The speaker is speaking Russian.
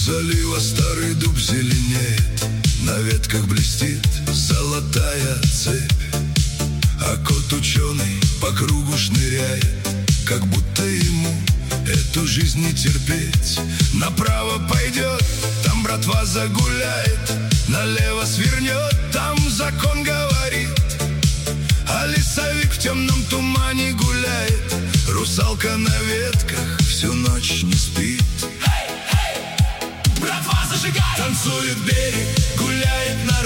залива старый дуб зеленеет, на ветках блестит золотая цепь. А кот ученый по кругу шныряет, как будто ему эту жизнь не терпеть. Направо пойдет, там братва загуляет, налево свернет, там закон говорит. А лесовик в темном тумане гуляет, русалка на ветках всю ночь не спит. Братва, зажигай! Танцует берег, гуляет народ,